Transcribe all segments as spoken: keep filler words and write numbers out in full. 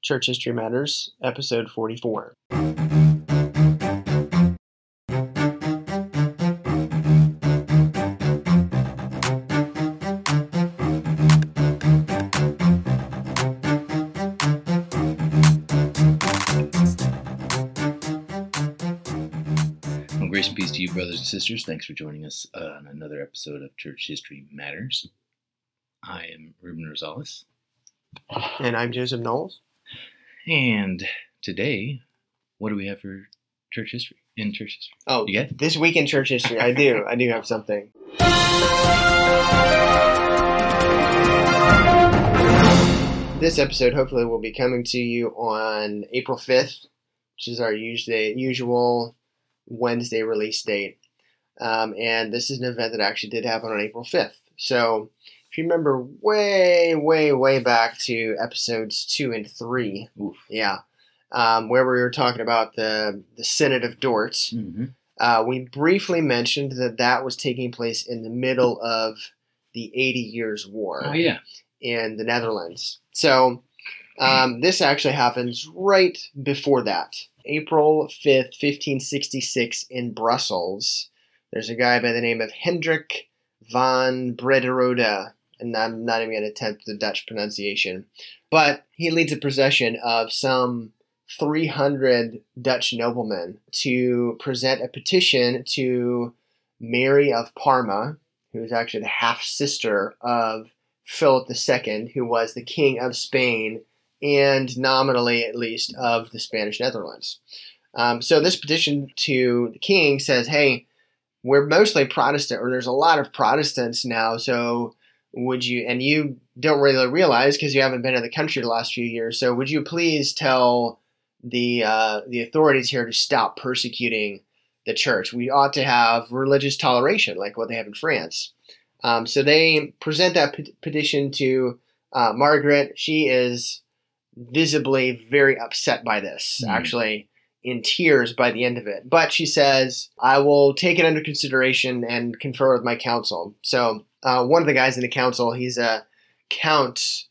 Church History Matters, episode forty-four. Well, grace and peace to you, brothers and sisters. Thanks for joining us on another episode of Church History Matters. I am Ruben Rosales. And I'm Joseph Knowles. And today, what do we have for church history? In church history? Oh, You get? this week in church history, I do. I do have something. This episode hopefully will be coming to you on April fifth, which is our usually, usual Wednesday release date. Um, and this is an event that actually did happen on April fifth. So if you remember way, way, way back to episodes two and three, Oof. yeah, um, where we were talking about the, the Synod of Dort, Mm-hmm. uh, we briefly mentioned that that was taking place in the middle of the Eighty Years' War Oh, yeah. in the Netherlands. So um, this actually happens right before that. April fifth, fifteen sixty-six in Brussels. There's a guy by the name of Hendrik van Brederode, and I'm not even going to attempt the Dutch pronunciation, but he leads a procession of some three hundred Dutch noblemen to present a petition to Mary of Parma, who is actually the half-sister of Philip the Second, who was the king of Spain and nominally, at least, of the Spanish Netherlands. Um, so this petition to the king says, hey, we're mostly Protestant, or there's a lot of Protestants now, so would you, and you don't really realize because you haven't been in the country the last few years, so would you please tell the uh, the authorities here to stop persecuting the church? We ought to have religious toleration like what they have in France. Um, so they present that p- petition to uh, Margaret. She is visibly very upset by this, Mm. actually in tears by the end of it. But she says, I will take it under consideration and confer with my council. So uh, one of the guys in the council, he's a Count...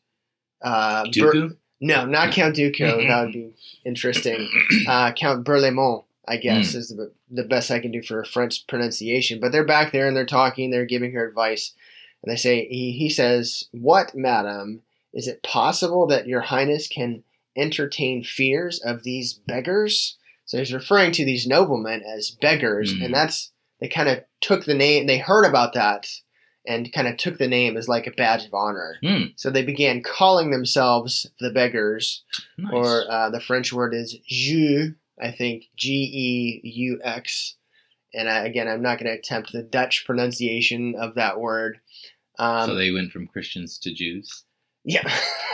Uh, Dooku? Ber- no, not Count Dooku. That would be interesting. Uh, Count Berlaymont, I guess, Mm. is the, the best I can do for a French pronunciation. But they're back there and they're talking, they're giving her advice. And they say, he, he says, what, madam, is it possible that your highness can entertain fears of these beggars? So he's referring to these noblemen as beggars, Mm. and that's, they kind of took the name, they heard about that, and kind of took the name as like a badge of honor. Mm. So they began calling themselves the beggars, Nice. or uh, the French word is Jeux, I think, G E U X. And I, again, I'm not going to attempt the Dutch pronunciation of that word. Um, so they went from Christians to Jews? Yeah,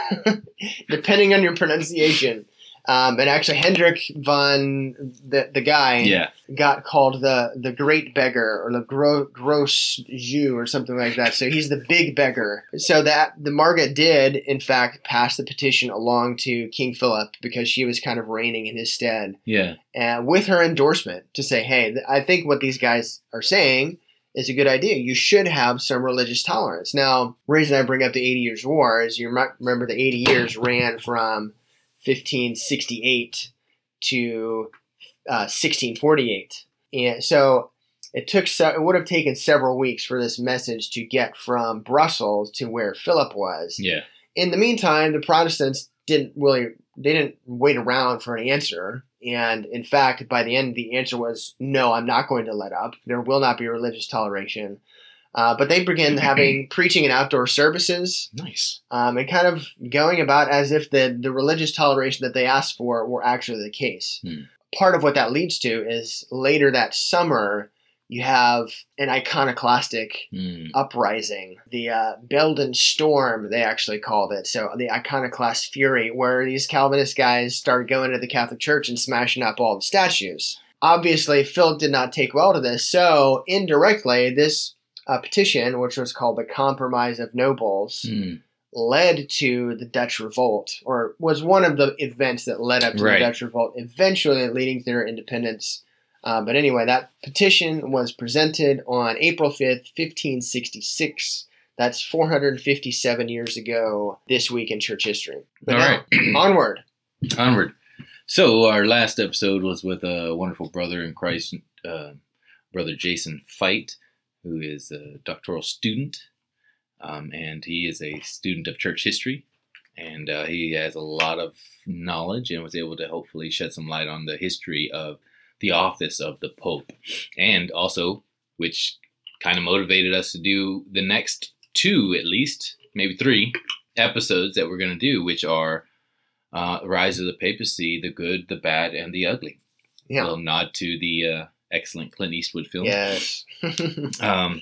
depending on your pronunciation. Um, and actually, Hendrik van, the the guy, Yeah. got called the the Great Beggar or the Gro- Gros Jew or something like that. So he's the big beggar. So that the Margaret did, in fact, pass the petition along to King Philip because she was kind of reigning in his stead, Yeah. and with her endorsement to say, hey, th- I think what these guys are saying is a good idea. You should have some religious tolerance. Now, the reason I bring up the Eighty Years' War is you might remember the eighty years ran from fifteen sixty-eight to uh, sixteen forty-eight. And so it took se- it would have taken several weeks for this message to get from Brussels to where Philip was. Yeah. In the meantime, the Protestants didn't really, they didn't wait around for an answer. And in fact, by the end, the answer was, no, I'm not going to let up. There will not be religious toleration. Uh, but they began having preaching and outdoor services, Nice. um, and kind of going about as if the, the religious toleration that they asked for were actually the case. Hmm. Part of what that leads to is later that summer, you have an iconoclastic Mm. uprising, the uh, Belden Storm, they actually called it. So the iconoclast fury, where these Calvinist guys started going to the Catholic Church and smashing up all the statues. Obviously, Philip did not take well to this, so indirectly, this uh, petition, which was called the Compromise of Nobles, Mm. led to the Dutch Revolt, or was one of the events that led up to Right. the Dutch Revolt, eventually leading to their independence. Uh, but anyway, that petition was presented on April fifth, fifteen sixty-six. That's four hundred fifty-seven years ago this week in church history. But All now, right. onward. Onward. So our last episode was with a wonderful brother in Christ, uh, Brother Jason Fight, who is a doctoral student, um, and he is a student of church history, and uh, he has a lot of knowledge and was able to hopefully shed some light on the history of the office of the Pope, and also, which kind of motivated us to do the next two, at least, maybe three episodes that we're going to do, which are Uh, Rise of the Papacy, The Good, the Bad, and the Ugly. Yeah. A little nod to the uh, excellent Clint Eastwood film. Yes. um,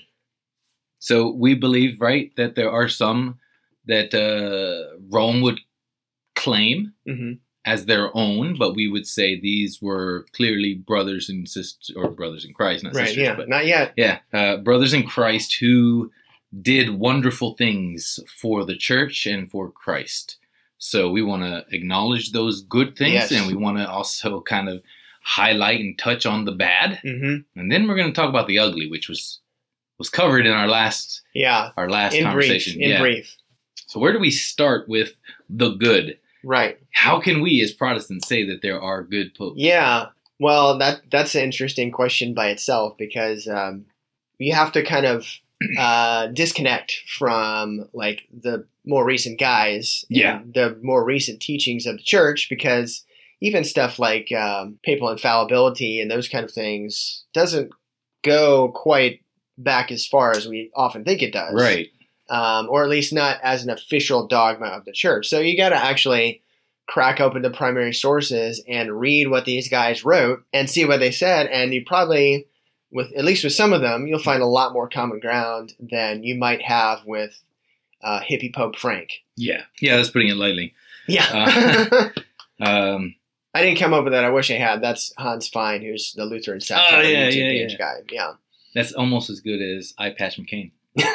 so we believe, right, that there are some that uh, Rome would claim mm-hmm. as their own, but we would say these were clearly brothers and sisters, or brothers in Christ, not right, sisters. yeah, but, not yet. Yeah, uh, brothers in Christ who did wonderful things for the church and for Christ. So we want to acknowledge those good things, yes. and we want to also kind of highlight and touch on the bad, mm-hmm. and then we're going to talk about the ugly, which was was covered in our last yeah our last in conversation. Brief, in yeah. brief. So where do we start with the good? Right. How can we as Protestants say that there are good popes? Yeah. Well, that that's an interesting question by itself, because um, you have to kind of uh, disconnect from like the more recent guys, yeah, and the more recent teachings of the church, because even stuff like um, papal infallibility and those kind of things doesn't go quite back as far as we often think it does, right? Um, or at least not as an official dogma of the church. So you got to actually crack open the primary sources and read what these guys wrote and see what they said, and you probably, with at least with some of them, you'll find a lot more common ground than you might have with uh, hippie Pope Frank. Yeah, yeah, that's putting it lightly. Yeah. Uh, um, I didn't come up with that. I wish I had. That's Hans Fine, who's the Lutheran satire oh, yeah, YouTube yeah, page yeah. guy. Yeah. That's almost as good as Eye Patch McCain.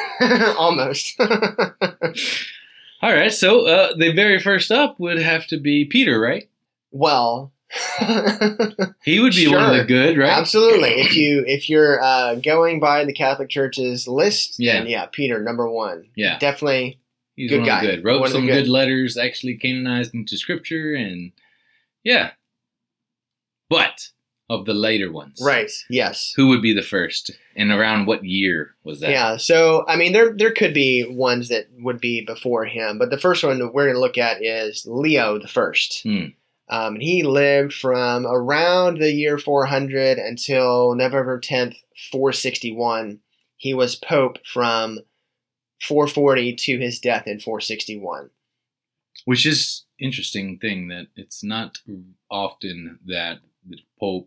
Almost. All right, so uh, the very first up would have to be Peter, right? Well, he would be sure. one of the good, right? Absolutely. If you if you're uh, going by the Catholic Church's list, yeah, then yeah, Peter number one. Yeah, definitely. He's good one guy. of the good. Wrote one some good. good letters, actually canonized into Scripture, and yeah. But of the later ones, right? Yes. Who would be the first, and around what year was that? Yeah. So I mean, there there could be ones that would be before him, but the first one that we're going to look at is Leo the First. Hmm. Um, he lived from around the year four hundred until November tenth, four sixty-one. He was Pope from four forty to his death in four sixty-one. Which is interesting thing that it's not often that the Pope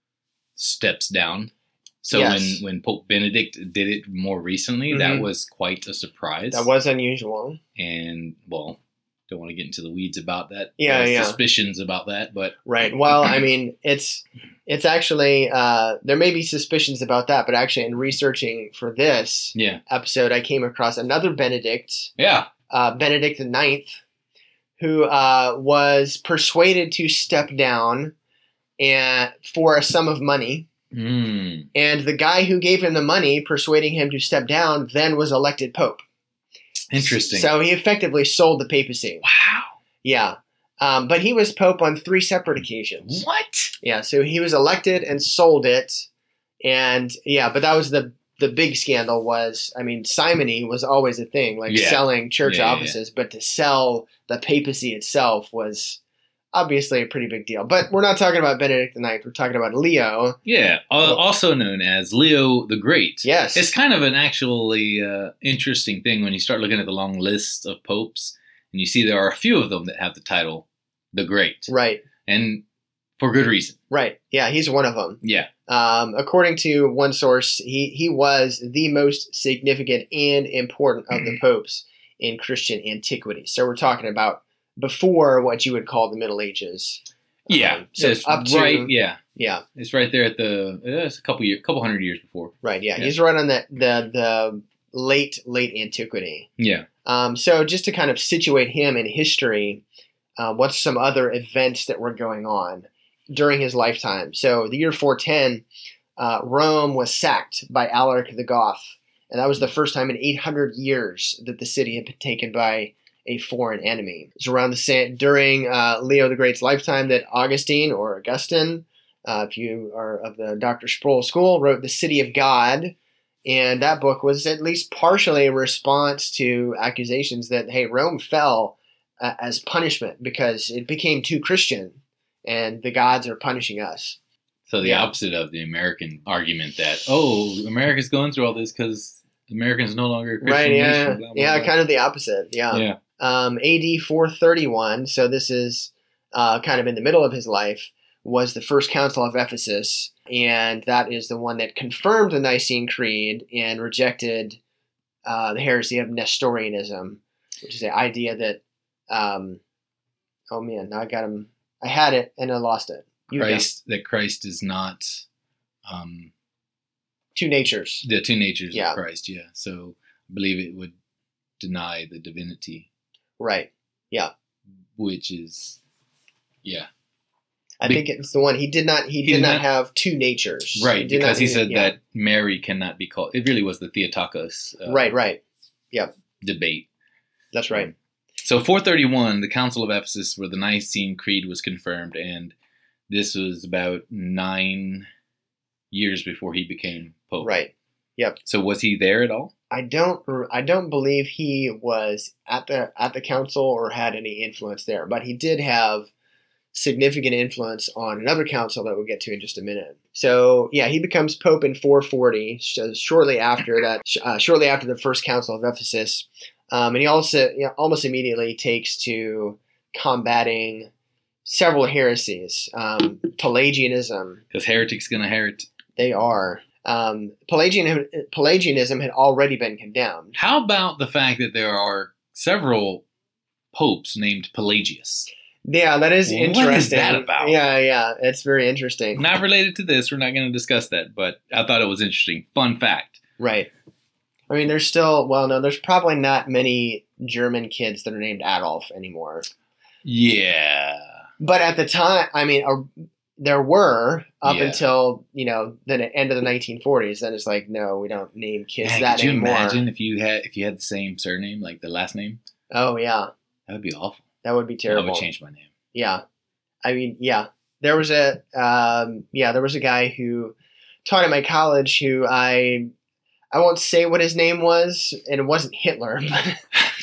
steps down. So yes. when, when Pope Benedict did it more recently, mm-hmm. that was quite a surprise. That was unusual. And, well, don't want to get into the weeds about that. Yeah, uh, yeah. Suspicions about that, but right. Well, I mean, it's it's actually uh, there may be suspicions about that, but actually, in researching for this yeah. episode, I came across another Benedict. Yeah, uh, Benedict the Ninth, who uh, was persuaded to step down and for a sum of money. Mm. And the guy who gave him the money, persuading him to step down, then was elected Pope. Interesting. So he effectively sold the papacy. Wow. Yeah. Um, but he was Pope on three separate occasions. What? Yeah, so he was elected and sold it. And yeah, but that was the the big scandal was, I mean, simony was always a thing, like yeah. selling church yeah, offices, yeah. but to sell the papacy itself was obviously a pretty big deal. But we're not talking about Benedict the Ninth. We're talking about Leo. Yeah, uh, also known as Leo the Great. Yes. It's kind of an actually uh, interesting thing when you start looking at the long list of popes, and you see there are a few of them that have the title the Great. Right. And for good reason. Right. Yeah, he's one of them. Yeah. Um, according to one source, he, he was the most significant and important of the popes in Christian antiquity. So we're talking about before what you would call the Middle Ages. Yeah. Um, so it's up to, right. Yeah. Yeah. It's right there at the. Uh, it's a couple years, couple hundred years before. Right. Yeah. yeah. He's right on the the the late late antiquity. Yeah. Um. So just to kind of situate him in history, uh, what's some other events that were going on during his lifetime? So the year four ten, uh, Rome was sacked by Alaric the Goth, and that was the first time in eight hundred years that the city had been taken by a foreign enemy. It's around the same during uh, Leo the Great's lifetime that Augustine or Augustine, uh, if you are of the Doctor Sproul school, wrote The City of God. And that book was at least partially a response to accusations that, hey, Rome fell uh, as punishment because it became too Christian and the gods are punishing us. So the Yeah. opposite of the American argument that, oh, America's going through all this because Americans no longer a Christian Right, yeah. nation. Blah, blah, yeah, blah. kind of the opposite. Yeah. Yeah. Um, A D four thirty-one, so this is uh, kind of in the middle of his life, was the First Council of Ephesus. And that is the one that confirmed the Nicene Creed and rejected uh, the heresy of Nestorianism, which is the idea that, um, oh man, now I got him. I had it and I lost it. You go. Christ, that Christ is not um, Two natures. the two natures Yeah. of Christ. Yeah. So I believe it would deny the divinity, Right. which is, yeah. I Be- think it's the one. He did not. He, He did did not not- have two natures. Right. He did Because not- he said yeah. that Mary cannot be called, it really was the Theotokos uh, Right. Right. debate. That's right. So four thirty-one, the Council of Ephesus, where the Nicene Creed was confirmed, and this was about nine years before he became Pope. Right. So was he there at all? I don't. I don't believe he was at the at the council or had any influence there, but he did have significant influence on another council that we'll get to in just a minute. So yeah, he becomes Pope in four forty, so shortly after that, uh, shortly after the First Council of Ephesus, um, and he also you know, almost immediately takes to combating several heresies. Um, Pelagianism, Because heretics gonna heret. they are. Um, Pelagian, Pelagianism had already been condemned. How about the fact that there are several popes named Pelagius? Yeah, that is What interesting. is that about? Yeah, yeah, it's very interesting. Not related to this. We're not going to discuss that, but I thought it was interesting. Fun fact. Right. I mean, there's still, well, no, there's probably not many German kids that are named Adolf anymore. Yeah. But at the time, I mean, uh, there were up Yeah. until, you know, the end of the nineteen forties. Then it's like, no, we don't name kids Man, that could you anymore. imagine if you had if you had the same surname, like the last name? Oh, yeah. That would be awful. That would be I terrible. would change my name. Yeah. I mean, yeah. There was a, um, yeah, there was a guy who taught at my college who I, I won't say what his name was, and it wasn't Hitler, but,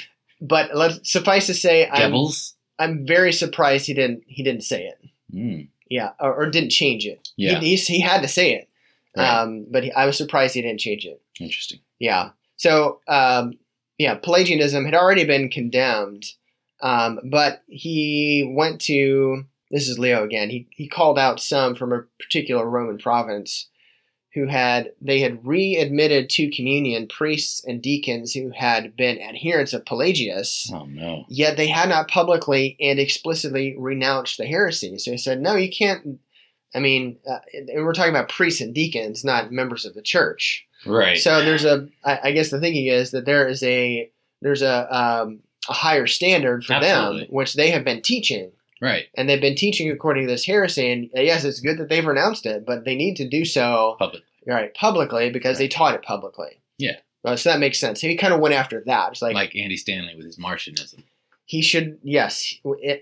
but let's suffice to say, I'm, Goebbels? I'm very surprised he didn't, he didn't say it. Mm. Yeah. Or, or didn't change it. Yeah. He, he, he had to say it. Right. Um, but he, I was surprised he didn't change it. Interesting. Yeah. So, um, yeah, Pelagianism had already been condemned, um, but he went to, this is Leo again, he, he called out some from a particular Roman province who had, they had readmitted to communion priests and deacons who had been adherents of Pelagius, Oh, no. yet they had not publicly and explicitly renounced the heresy. So he said, no, you can't, I mean, uh, and we're talking about priests and deacons, not members of the church. Right. So there's a, I I guess the thinking is that there is a, there's a, um, a higher standard for Absolutely. them, which they have been teaching. right. And they've been teaching according to this heresy. And uh, yes, it's good that they've renounced it, but they need to do so Public. right, publicly because they Right. taught it publicly. Yeah. Uh, so that makes sense. So he kind of went after that. It's like, Like Andy Stanley with his Martianism. he should, yes,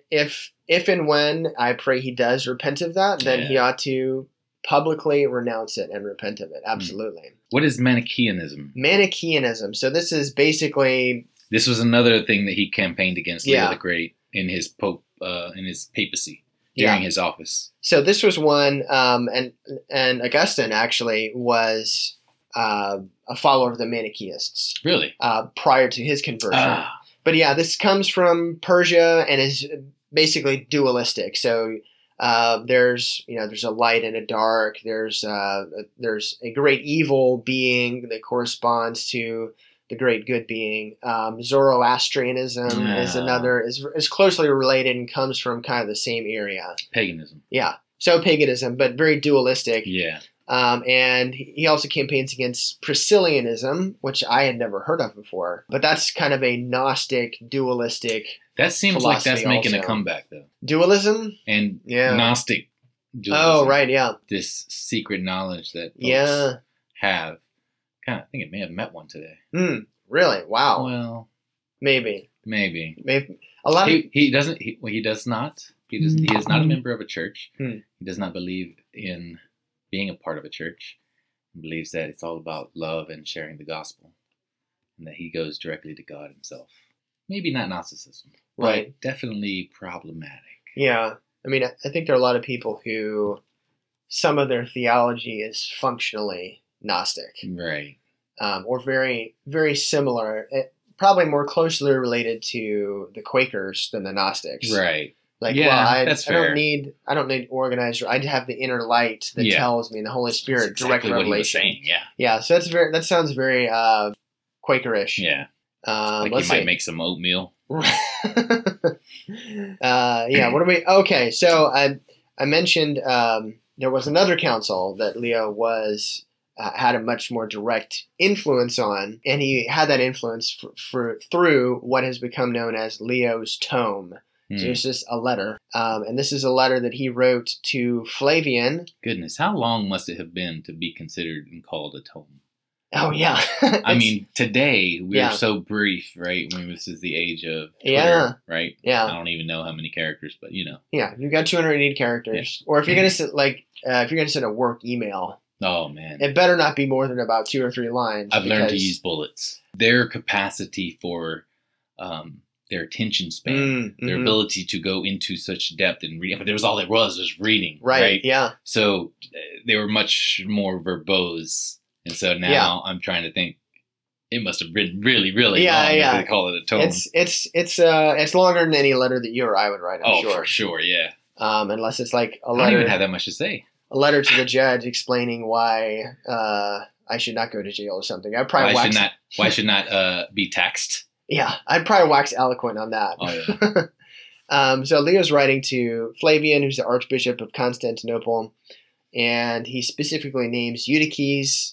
if if and when I pray he does repent of that, then he Yeah. ought to publicly renounce it and repent of it. Absolutely. What is Manichaeanism? Manichaeanism. So this is basically, This was another thing that he campaigned against Leo Yeah. the Great in his pope uh, in his papacy during yeah. his office. So this was one, um, and and Augustine actually was uh, a follower of the Manichaeists Really? uh, prior to his conversion. Ah. But yeah, this comes from Persia and is basically dualistic. So uh, there's you know there's a light and a dark. There's uh, there's a great evil being that corresponds to the great good being. Um, Zoroastrianism is Ah. another is is closely related and comes from kind of the same area. Paganism. Yeah, so paganism, but very dualistic. Yeah. Um, and he also campaigns against Priscillianism, which I had never heard of before. But that's kind of a Gnostic, dualistic That seems like that's Philosophy making a also. comeback though. dualism. And Yeah. Gnostic dualism. Oh, right, yeah, This secret knowledge that folks yeah. have. Kind of, I think it may have met one today. Hmm. Really? Wow. Well, Maybe. Maybe. Maybe a lot He of he doesn't. He, well, he does not. He does. He is not a member of a church. Hmm. He does not believe in being a part of a church. He believes that it's all about love and sharing the gospel, and that he goes directly to God himself. Maybe not Gnosticism, Right. but definitely problematic. Yeah. I mean, I I think there are a lot of people who some of their theology is functionally Gnostic, Right. um, or very, very similar, eh, probably more closely related to the Quakers than the Gnostics. Right. Like, Yeah, well, I, that's I don't fair. need, I don't need organizer. I have the inner light that Yeah. tells me, and the Holy Spirit, That's direct exactly what he was revelation. saying. Yeah. Yeah. So that's very, that sounds very uh, Quakerish. Yeah. Um, Like let's he might see. make some oatmeal. uh, yeah. What are we? Okay. So I I mentioned um, there was another council that Leo was uh, had a much more direct influence on, and he had that influence for, for through what has become known as Leo's Tome. So Hmm. it's just a letter, um, and this is a letter that he wrote to Flavian. Goodness, how long must it have been to be considered and called a tome? Oh yeah. I It's- mean, today we're Yeah. so brief, right? I mean, this is the age of Twitter, Yeah. right? Yeah. I don't even know how many characters, but you know. yeah, you've got two hundred eighty characters, or if you're gonna send like uh, if you're gonna send a work email, Oh man, it better not be more than about two or three lines. I've learned to because- use bullets. Their capacity for um, their attention span, Mm, their mhm. ability to go into such depth and read. But there was all it was was reading, Right, right? yeah. So uh, they were much more verbose, and so now Yeah. I'm trying to think. It must have been really, really Yeah, long yeah. if they call it a tome. It's it's it's uh it's longer than any letter that you or I would write, I'm oh, sure. for sure, yeah. Um, unless it's like a I don't letter even have that much to say. a letter to the judge explaining why uh I should not go to jail or something. I'd probably Why wax should not? Why should not uh, be taxed? Yeah, I'd probably wax eloquent on that. Oh yeah. Um, so Leo's writing to Flavian, who's the Archbishop of Constantinople, and he specifically names Eutyches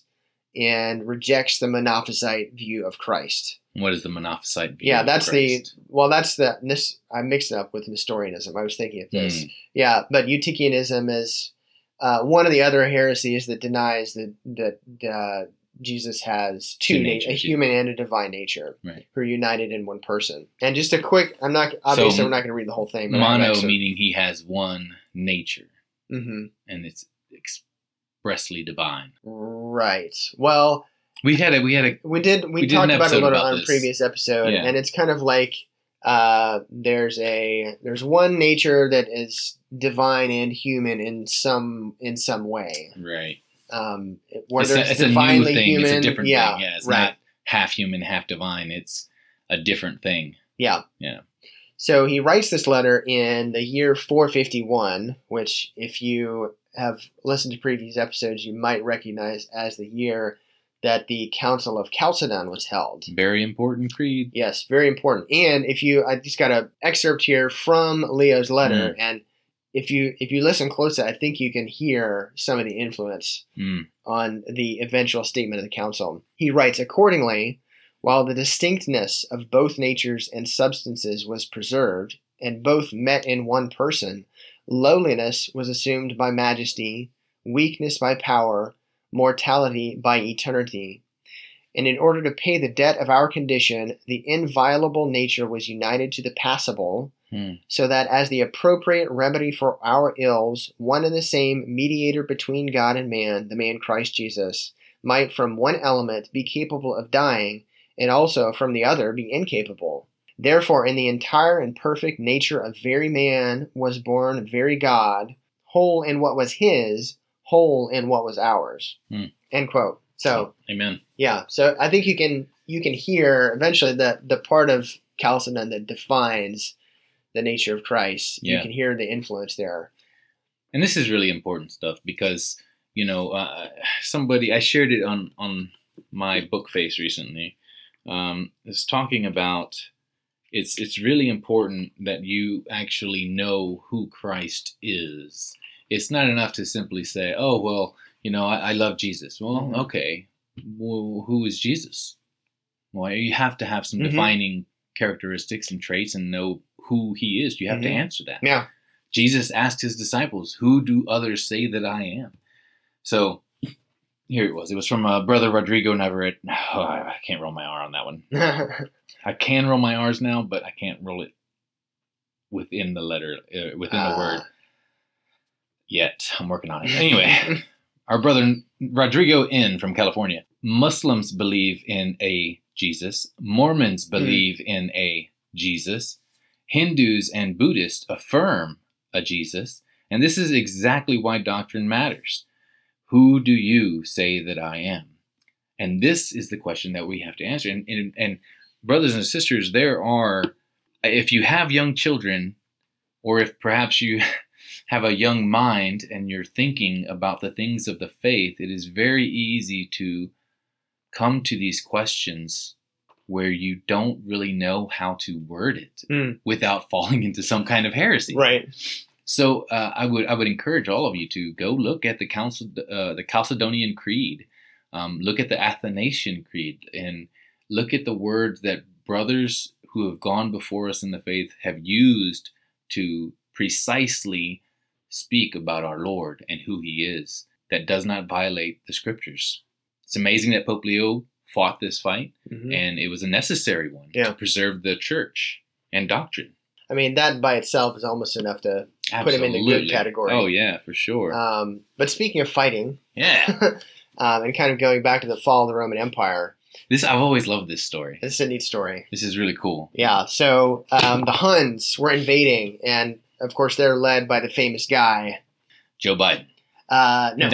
and rejects the Monophysite view of Christ. What is the Monophysite view? Yeah, of that's Christ? the well, that's the this I mixed it up with Nestorianism. I was thinking of this. Mm. Yeah, but Eutychianism is uh, one of the other heresies that denies that that uh, Jesus has two, Two na- natures, a yeah. human and a divine nature, Right. who are united in one person. And just a quick, I'm not obviously So, we're not going to read the whole thing. But I Mono have some- meaning he has one nature, Mhm. and it's expressly divine. Right. Well, We had a we had a we did we, We did talked an about it a episode little about on a this. previous episode, Yeah. and it's kind of like uh, there's a there's one nature that is divine and human in some in some way. right. Um, whether It's, it's, a, it's a new divinely thing. human, It's a different yeah, thing. Yeah, it's right. not half human, half divine. It's a different thing. Yeah. Yeah. So he writes this letter in the year four fifty-one, which, if you have listened to previous episodes, you might recognize as the year that the Council of Chalcedon was held. Very important creed. Yes, very important. And if you, I just got an excerpt here from Leo's letter, Mm. and if you if you listen closely, I think you can hear some of the influence Mm. on the eventual statement of the council. He writes, accordingly, while the distinctness of both natures and substances was preserved, and both met in one person, lowliness was assumed by majesty, weakness by power, mortality by eternity. And in order to pay the debt of our condition, the inviolable nature was united to the passible, Hmm. so that as the appropriate remedy for our ills, one and the same mediator between God and man, the man Christ Jesus, might from one element be capable of dying, and also from the other be incapable. Therefore, in the entire and perfect nature of very man was born very God, whole in what was his, whole in what was ours. Hmm. End quote. So, Amen. yeah, so I think you can you can hear eventually the the part of Chalcedon that defines the nature of Christ. You Yeah. can hear the influence there. And this is really important stuff because, you know, uh, somebody, I shared it on, on my book face recently, um, is talking about it's, it's really important that you actually know who Christ is. It's not enough to simply say, oh, well, you know, I, I love Jesus. Well, Mhm. okay. Well, who is Jesus? Well, you have to have some Mhm. defining characteristics and traits and know who he is. You have to Mhm. answer that. Yeah. Jesus asked his disciples, who do others say that I am? So Here it was. It was from uh, Brother Rodrigo Navarrete. Oh, I can't roll my R on that one. I can roll my R's now, but I can't roll it within the letter, uh, within uh. the word yet. I'm working on it. Anyway, our brother Rodrigo N. from California. Muslims believe in a Jesus. Mormons believe mm. in a Jesus. Hindus and Buddhists affirm a Jesus. And this is exactly why doctrine matters. Who do you say that I am? And this is the question that we have to answer. And, and, and brothers and sisters, there are, if you have young children, or if perhaps you have a young mind and you're thinking about the things of the faith, it is very easy to come to these questions where you don't really know how to word it mm. without falling into some kind of heresy. Right. So uh, I would I would encourage all of you to go look at the Council, uh, the Chalcedonian Creed, um, look at the Athanasian Creed, and look at the words that brothers who have gone before us in the faith have used to precisely speak about our Lord and who He is. That does not violate the Scriptures. It's amazing that Pope Leo fought this fight, mm-hmm. and it was a necessary one yeah. to preserve the Church and doctrine. I mean, that by itself is almost enough to Absolutely. Put him in the good category. Oh, yeah, for sure. Um, but speaking of fighting, yeah, um, and kind of going back to the fall of the Roman Empire. This I've always loved this story. This is a neat story. This is really cool. Yeah, so um, the Huns were invading, and of course they're led by the famous guy. Joe Biden. Uh, no.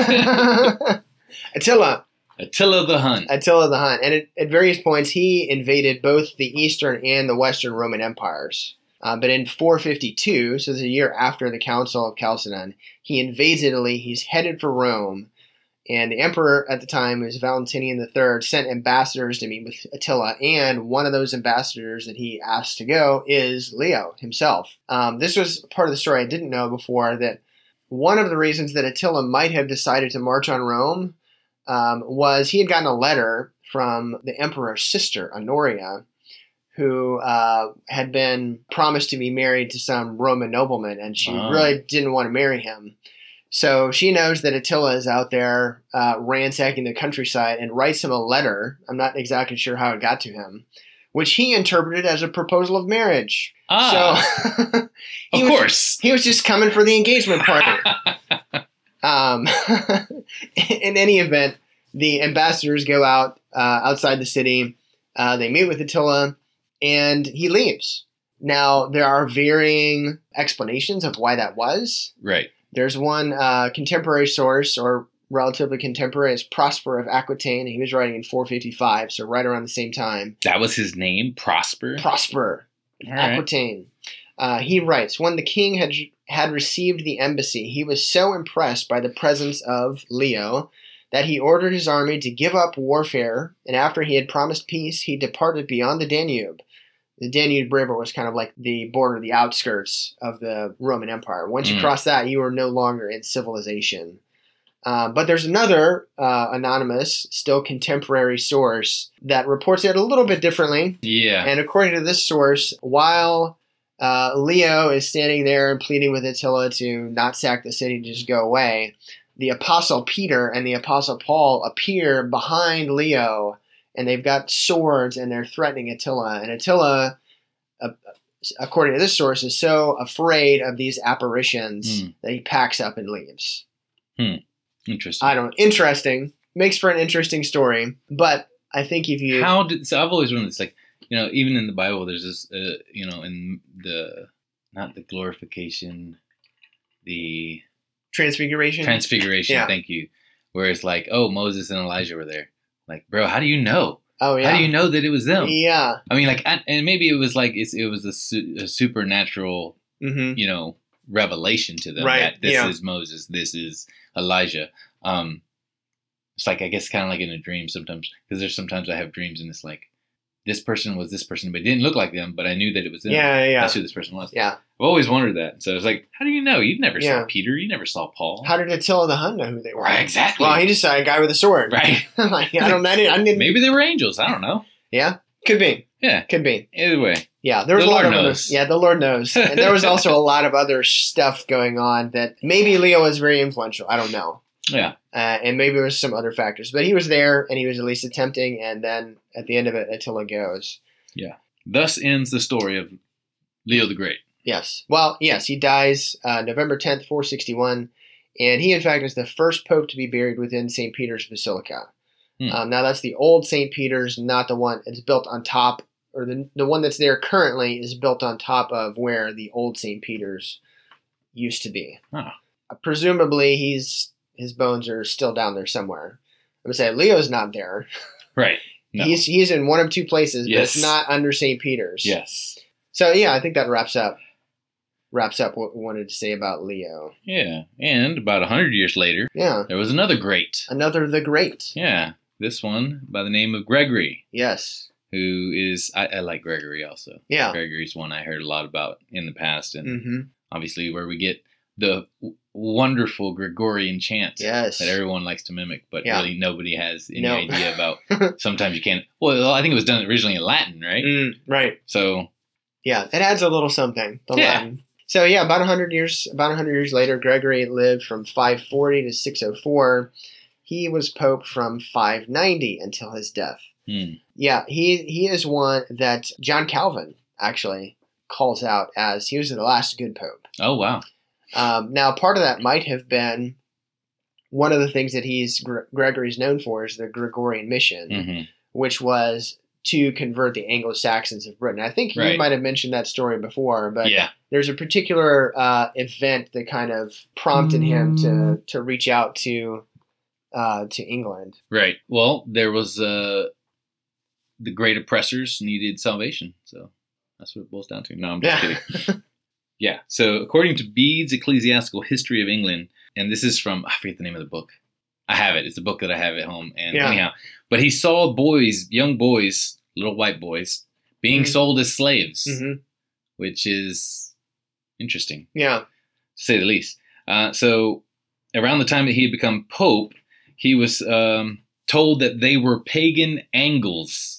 Attila. Attila the Hun. Attila the Hun. And at, at various points, he invaded both the Eastern and the Western Roman empires. Uh, but in four fifty-two, so this is a year after the Council of Chalcedon, he invades Italy. He's headed for Rome. And the emperor at the time, who was Valentinian the Third, sent ambassadors to meet with Attila. And one of those ambassadors that he asked to go is Leo himself. Um, this was part of the story I didn't know before, that one of the reasons that Attila might have decided to march on Rome um, was he had gotten a letter from the emperor's sister, Honoria, who uh, had been promised to be married to some Roman nobleman, and she oh. really didn't want to marry him. So she knows that Attila is out there uh, ransacking the countryside and writes him a letter. I'm not exactly sure how it got to him, which he interpreted as a proposal of marriage. Ah, so, of was, course. He was just coming for the engagement party. um, in any event, the ambassadors go out uh, outside the city. Uh, they meet with Attila, and he leaves. Now, there are varying explanations of why that was. Right. There's one uh, contemporary source, or relatively contemporary, is Prosper of Aquitaine. He was writing in four fifty-five, so right around the same time. That was his name, Prosper? Prosper of Aquitaine. Uh, he writes, when the king had had received the embassy, he was so impressed by the presence of Leo that he ordered his army to give up warfare, and after he had promised peace, he departed beyond the Danube. The Danube River was kind of like the border, the outskirts of the Roman Empire. Once you mm. cross that, you were no longer in civilization. Uh, but there's another uh, anonymous, still contemporary source that reports it a little bit differently. Yeah. And according to this source, while uh, Leo is standing there and pleading with Attila to not sack the city, to just go away, the Apostle Peter and the Apostle Paul appear behind Leo, and they've got swords, and they're threatening Attila. And Attila, uh, according to this source, is so afraid of these apparitions mm. that he packs up and leaves. Hmm. Interesting. I don't. Interesting. Makes for an interesting story. But I think if you, how did so I've always wondered. It's like, you know, even in the Bible, there's this, uh, you know, in the not the glorification, the transfiguration. Transfiguration. Yeah. Thank you. Where it's like, oh, Moses and Elijah were there. Like, bro, how do you know? Oh, yeah. How do you know that it was them? Yeah. I mean, like, and maybe it was like it's, it was a, su- a supernatural, mm-hmm. you know, revelation to them. Right. That this yeah. is Moses. This is Elijah. Um, it's like, I guess, kind of like in a dream sometimes, because there's sometimes I have dreams and it's like, this person was this person, but it didn't look like them, but I knew that it was them. Yeah, yeah. That's who this person was. Yeah. I've always wondered that. So it's like, how do you know? You never yeah. saw Peter. You never saw Paul. How did Attila the Hun know who they were? Right, exactly. Well, he just saw a guy with a sword. Right. like, I don't know. I didn't, I didn't, Maybe they were angels. I don't know. Yeah. Could be. Yeah. Could be. Either way. Yeah. There was the a lot Lord of knows. Other, yeah, the Lord knows. And there was also a lot of other stuff going on that maybe Leo was very influential. I don't know. Yeah. Uh, and maybe there was some other factors. But he was there, and he was at least attempting, and then at the end of it, Attila goes. Yeah. Thus ends the story of Leo the Great. Yes. Well, yes, he dies uh, November tenth, four sixty-one, and he, in fact, is the first pope to be buried within Saint Peter's Basilica. Hmm. Um, now, that's the old Saint Peter's, not the one it's built on top, or the the one that's there currently is built on top of where the old Saint Peter's used to be. Huh. Uh, presumably, he's his bones are still down there somewhere. I'm gonna say Leo's not there. Right. No. He's he's in one of two places, Yes. but it's not under Saint Peter's. Yes. So yeah, I think that wraps up wraps up what we wanted to say about Leo. Yeah. And about a hundred years later, Yeah, there was another great. another the Great. Yeah. This one by the name of Gregory, Yes. who is, I, I like Gregory also. Yeah. Gregory's one I heard a lot about in the past, and Mm-hmm. obviously where we get the w- wonderful Gregorian chant Yes. that everyone likes to mimic, but Yeah. really nobody has any No. idea about. Sometimes you can't. Well, I think it was done originally in Latin, right? Mm, right. So, Yeah, it adds a little something. The Yeah. Latin. So yeah, about a hundred years about a hundred years later, Gregory lived from five forty to six oh four. He was pope from five ninety until his death. hmm. Yeah, he he is one that John Calvin actually calls out as he was the last good pope. Oh, wow. Um, now, part of that might have been one of the things that he's Gre- Gregory's known for is the Gregorian mission, hmm which was to convert the Anglo-Saxons of Britain. I think you Right. might have mentioned that story before, but Yeah. there's a particular uh, event that kind of prompted him to to reach out to uh, to England. Right. Well, there was uh, the great oppressors needed salvation. So that's what it boils down to. No, I'm just kidding. Yeah. So according to Bede's Ecclesiastical History of England, and this is from, I forget the name of the book. I have it. It's a book that I have at home. And Yeah. anyhow, but he saw boys, young boys, little white boys, being Mhm. sold as slaves, hmm which is interesting, Yeah. to say the least. Uh, so around the time that he had become pope, he was um, told that they were pagan Angles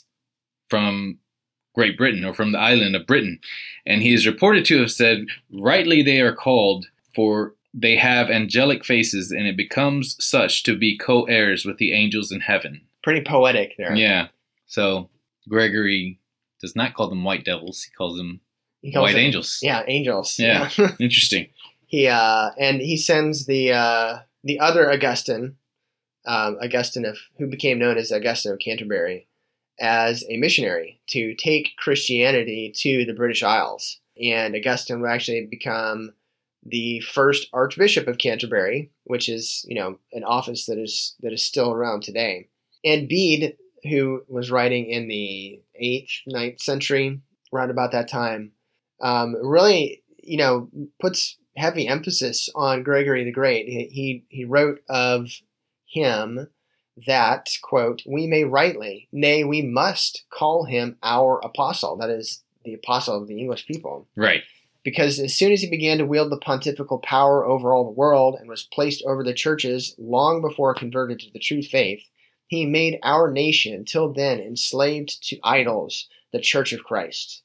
from Great Britain, or from the island of Britain. And he is reported to have said, rightly they are called, for they have angelic faces, and it becomes such to be co-heirs with the angels in heaven. Pretty poetic there. Yeah. So Gregory does not call them white devils. He calls them He calls white them- angels. Yeah, angels. Yeah. Interesting. He uh, and he sends the uh, the other Augustine, um, Augustine of who became known as Augustine of Canterbury, as a missionary to take Christianity to the British Isles. And Augustine would actually become the first Archbishop of Canterbury, which is, you know, an office that is that is still around today. And Bede, who was writing in the eighth, ninth century, around about that time, um, really, you know, puts heavy emphasis on Gregory the Great. He he, he wrote of him that, quote, we may rightly, nay, we must call him our apostle. That is, the apostle of the English people. Right. Because as soon as he began to wield the pontifical power over all the world and was placed over the churches long before converted to the true faith, he made our nation, till then enslaved to idols, the Church of Christ.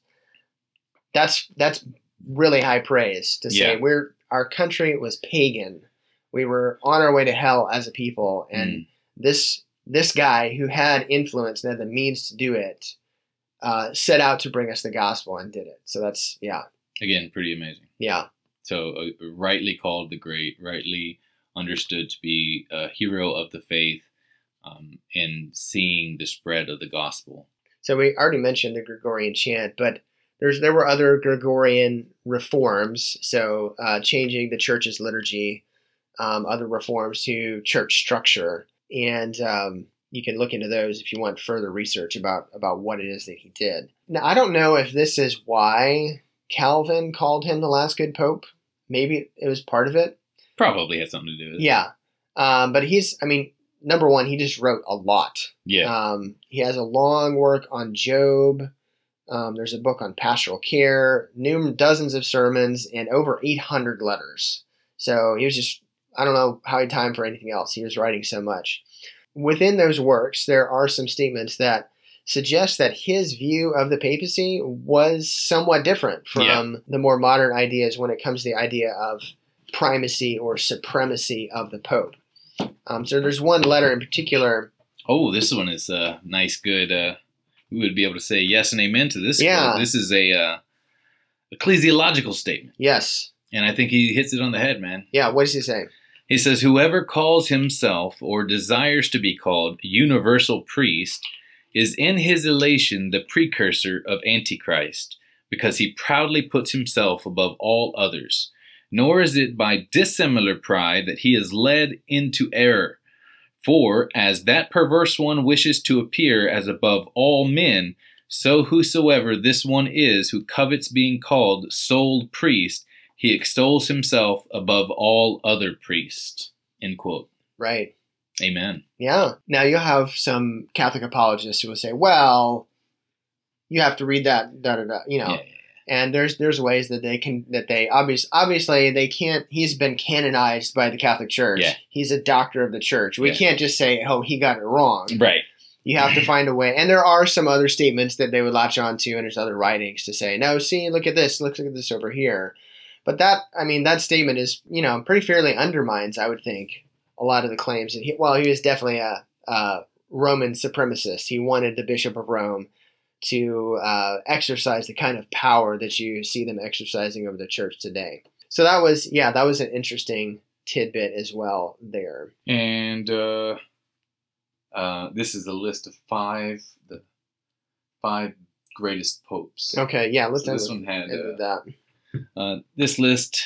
That's that's really high praise to say Yeah. we're our country was pagan. We were on our way to hell as a people, and Mm. this this guy who had influence and had the means to do it uh, set out to bring us the gospel and did it. So that's yeah, Again, pretty amazing. yeah, So uh, rightly called the great, rightly understood to be a hero of the faith, um, in seeing the spread of the gospel. So we already mentioned the Gregorian chant, but there's there were other Gregorian reforms. So uh, changing the church's liturgy, um, other reforms to church structure, and um, you can look into those if you want further research about about what it is that he did. Now I don't know if this is why Calvin called him the last good pope. Maybe it was part of it. Probably had something to do with it. Yeah, um, but he's I mean. Number one, he just wrote a lot. Yeah. Um, he has a long work on Job. Um, there's a book on pastoral care, numerous dozens of sermons, and over eight hundred letters. So he was just, I don't know how he had time for anything else. He was writing so much. Within those works, there are some statements that suggest that his view of the papacy was somewhat different from Yeah. the more modern ideas when it comes to the idea of primacy or supremacy of the Pope. Um, so there's one letter in particular. Oh, this one is a nice, good. Uh, we would be able to say yes and amen to this. Yeah. Quote. This is a uh, ecclesiological statement. Yes. And I think he hits it on the head, man. Yeah, what does he say? He says, whoever calls himself or desires to be called universal priest is in his elation the precursor of Antichrist, because he proudly puts himself above all others. Nor is it by dissimilar pride that he is led into error. For as that perverse one wishes to appear as above all men, so whosoever this one is who covets being called sole priest, he extols himself above all other priests. End quote. Right. Amen. Yeah. Now you'll have some Catholic apologists who will say, well, you have to read that, da da da, you know. Yeah, yeah, yeah. And there's there's ways that they can that they obvious obviously they can't. He's been canonized by the Catholic Church. Yeah. He's a doctor of the Church. We Yeah. can't just say, oh, he got it wrong. Right. You have to find a way. And there are some other statements that they would latch on to, and there's other writings to say, no, see, look at this, look, look at this over here. But that, I mean, that statement is, you know, pretty fairly undermines, I would think, a lot of the claims that he, well, he was definitely a, a Roman supremacist. He wanted the Bishop of Rome to uh, exercise the kind of power that you see them exercising over the church today. So that was, yeah, that was an interesting tidbit as well there. And uh, uh, this is a list of five, the five greatest popes. Okay, yeah, let's So end this with, one had end with uh, that. uh, this list.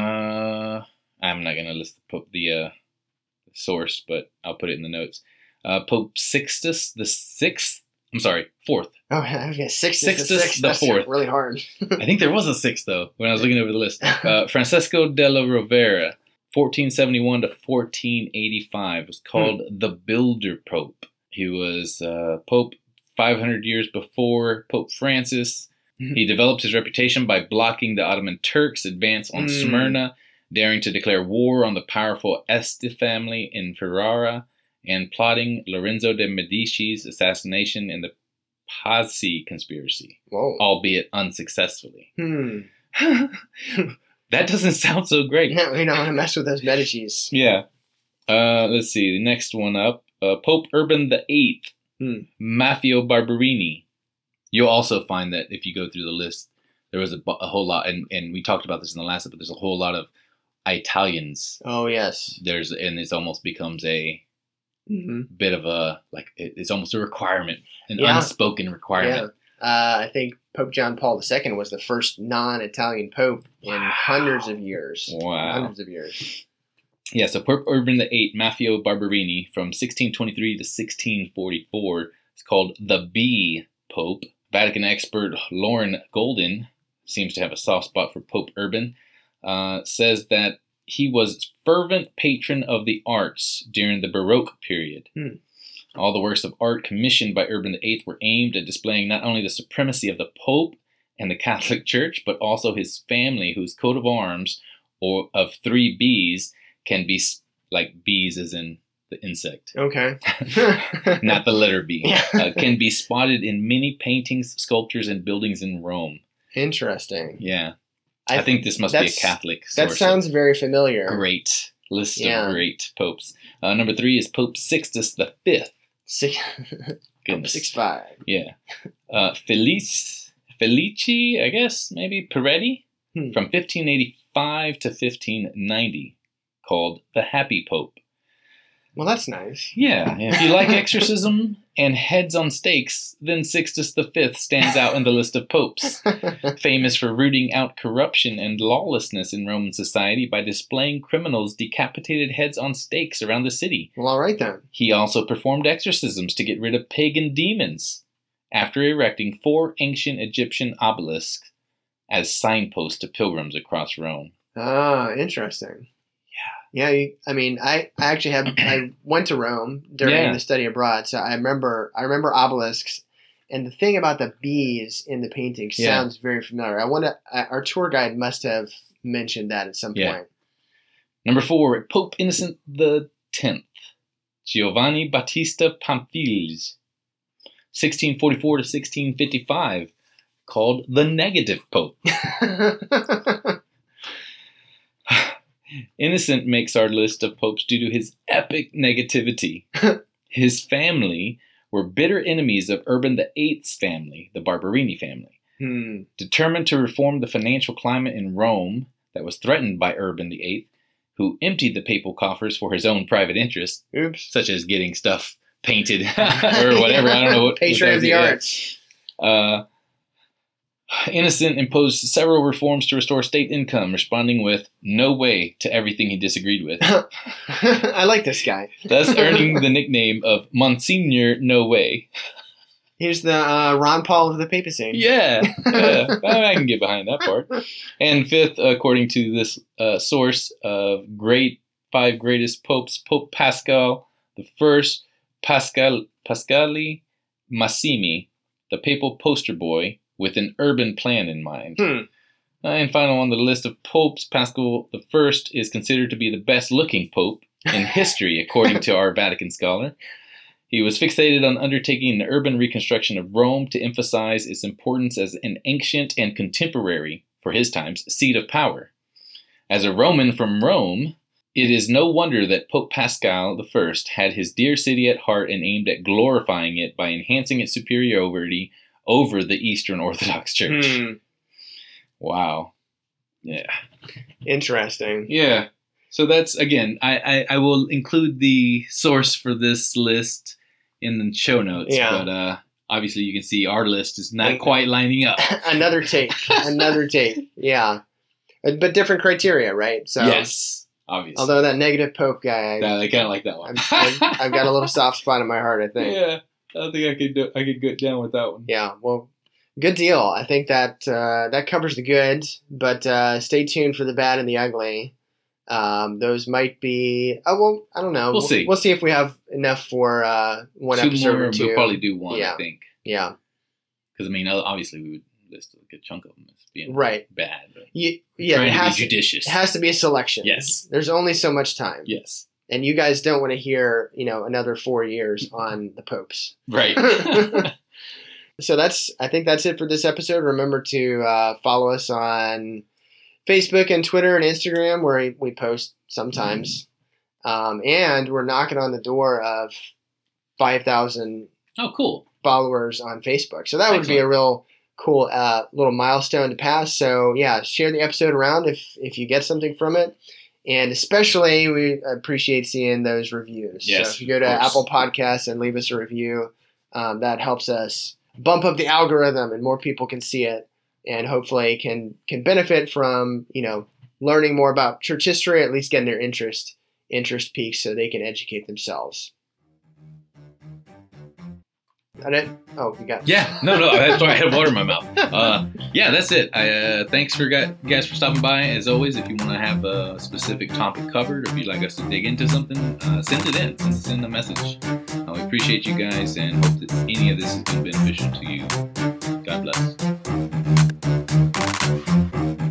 Uh, I'm not going to list the, pope, the uh, source, but I'll put it in the notes. Uh, Pope Sixtus the sixth. I'm sorry, fourth. Oh, okay, Sixtus, Sixtus the, sixth. the That's fourth. really hard. I think there was a sixth though when I was looking over the list. Uh, Francesco della Rovera, fourteen seventy-one to fourteen eighty-five, was called hmm. the Builder Pope. He was uh, Pope five hundred years before Pope Francis. He developed his reputation by blocking the Ottoman Turks' advance on Mm. Smyrna, daring to declare war on the powerful Este family in Ferrara, and plotting Lorenzo de Medici's assassination in the Pazzi conspiracy, Whoa. albeit unsuccessfully. Hmm. That doesn't sound so great. No, we don't want to mess with those Medicis. Yeah. Uh, let's see. The next one up. Uh, Pope Urban the Eighth, Hmm. Maffeo Barberini. You'll also find that if you go through the list, there was a, bu- a whole lot, and, and we talked about this in the last episode, there's a whole lot of Italians. Oh, yes. There's and it almost becomes a Mm-hmm. bit of a, like, it, it's almost a requirement, an Yeah. unspoken requirement. Yeah. Uh, I think Pope John Paul the Second was the first non-Italian pope in Wow. hundreds of years. Wow. Hundreds of years. Yeah, so Pope Urban the Eighth, Maffeo Barberini, from sixteen twenty-three to sixteen forty-four, is called the B Pope. Vatican expert Lauren Golden seems to have a soft spot for Pope Urban. Uh, says that he was fervent patron of the arts during the Baroque period. Hmm. All the works of art commissioned by Urban the Eighth were aimed at displaying not only the supremacy of the Pope and the Catholic Church, but also his family, whose coat of arms, or of three B's, can be like bees as in the insect, Okay. not the letter B, Yeah. uh, can be spotted in many paintings, sculptures, and buildings in Rome. Interesting. Yeah. I, I think this must be a that's- Catholic That source. sounds very familiar. Great list Yeah. of great popes. Uh, number three is Pope Sixtus the Fifth. Six, Goodness. six five. Yeah. Uh, Felice, Felici, I guess, maybe Peretti, Hmm. from fifteen eighty-five to fifteen ninety, called the Happy Pope. Well, that's nice. Yeah, if you like exorcism and heads on stakes, then Sixtus the Fifth stands out in the list of popes. Famous for rooting out corruption and lawlessness in Roman society by displaying criminals' decapitated heads on stakes around the city. Well, all right then. He also performed exorcisms to get rid of pagan demons, after erecting four ancient Egyptian obelisks as signposts to pilgrims across Rome. Ah, interesting. Yeah, you, I mean, I, I actually had I went to Rome during Yeah. the study abroad, so I remember I remember obelisks, and the thing about the bees in the painting Yeah. sounds very familiar. I want to our tour guide must have mentioned that at some Yeah. point. Number four, Pope Innocent the Tenth, Giovanni Battista Pamphilj, sixteen forty-four to sixteen fifty-five, called the Negative Pope. Innocent makes our list of popes due to his epic negativity. His family were bitter enemies of Urban the Eighth's family, the Barberini family. Hmm. Determined to reform the financial climate in Rome that was threatened by Urban the Eighth, who emptied the papal coffers for his own private interests, Oops. such as getting stuff painted or whatever. I don't know what. Patron what of the yeah. arts. Uh, Innocent imposed several reforms to restore state income, responding with "no way" to everything he disagreed with. I like this guy. Thus earning the nickname of Monsignor No Way. He's the uh, Ron Paul of the papacy. Yeah, yeah. I can get behind that part. And fifth, according to this uh, source of great five greatest popes, Pope Pascal the First, Pascal Pascali Massimi, the papal poster boy with an urban plan in mind. Hmm. Uh, and final on the list of popes, Pascal the First is considered to be the best-looking pope in history, according to our Vatican scholar. He was fixated on undertaking an urban reconstruction of Rome to emphasize its importance as an ancient and contemporary, for his times, seat of power. As a Roman from Rome, it is no wonder that Pope Pascal the First had his dear city at heart and aimed at glorifying it by enhancing its superiority over the Eastern Orthodox Church. Hmm. Wow. Yeah. Interesting. Yeah. So that's, again, I, I, I will include the source for this list in the show notes. Yeah. But uh, obviously you can see our list is not And- quite lining up. Another take. Another take. Yeah. Uh, But different criteria, right? So, Yes. Obviously. although that negative Pope guy, I, Yeah, I kind of like that one. I've, I've, I've got a little soft spot in my heart, I think. Yeah. I think I could do, I could get down with that one. Yeah, well, good deal. I think that uh, that covers the good, but uh, stay tuned for the bad and the ugly. Um, those might be. Oh well, I don't know. We'll see. We'll see if we have enough for uh, one two episode more, or two. we'll probably do one, Yeah. I think. Yeah, Because, I mean, obviously we would list a good chunk of them as being right. bad. But You, yeah, trying it to has be to, judicious. it has to be a selection. Yes. There's only so much time, Yes. and you guys don't want to hear, you know, another four years on the popes. Right. So that's, I think that's it for this episode. Remember to uh, follow us on Facebook and Twitter and Instagram, where we, we post sometimes. Um, and we're knocking on the door of five thousand Oh, cool. followers on Facebook. So that would be Excellent. a real cool uh, little milestone to pass. So yeah, share the episode around if, if you get something from it. And especially, we appreciate seeing those reviews. Yes, so if you go to of course. Apple Podcasts and leave us a review, um, that helps us bump up the algorithm and more people can see it and hopefully can can benefit from, you know, learning more about church history, at least getting their interest interest peaked so they can educate themselves. That it? Oh, you got Yeah, no, no, that's why I had water in my mouth. Uh, yeah, that's it. I, uh, thanks for gu- guys for stopping by. As always, if you want to have a specific topic covered, or if you'd like us to dig into something, uh, send it in. Send us in a message. Uh, we appreciate you guys and hope that any of this has been beneficial to you. God bless.